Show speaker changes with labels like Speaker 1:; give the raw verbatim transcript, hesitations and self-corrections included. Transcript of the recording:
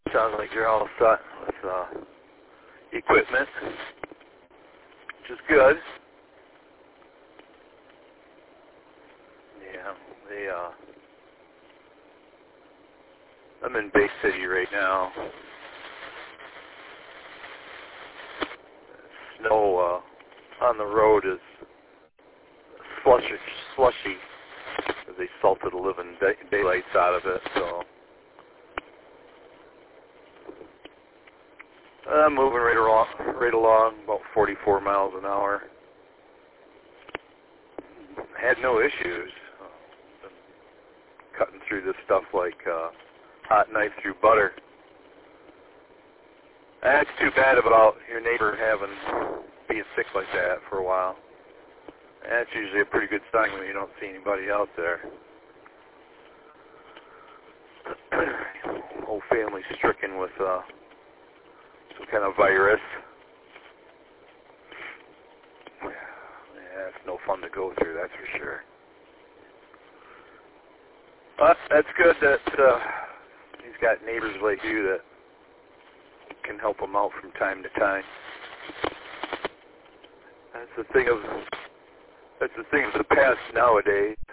Speaker 1: Sounds like you're all set with uh, equipment, which is good. Yeah, they, uh, I'm in Bay City right now. Snow uh, on the road is slushy, slushy. They salted the living day, daylights out of it, so I'm moving right along, right along, about forty-four miles an hour. Had no issues. Been cutting through this stuff like uh, hot knife through butter. That's too bad about your neighbor having being sick like that for a while. That's usually a pretty good sign when you don't see anybody out there. Whole family stricken with uh, some kind of virus. Yeah, it's no fun to go through, that's for sure. But that's good that uh, he's got neighbors like you that can help him out from time to time. That's the thing of that's the thing of the past nowadays.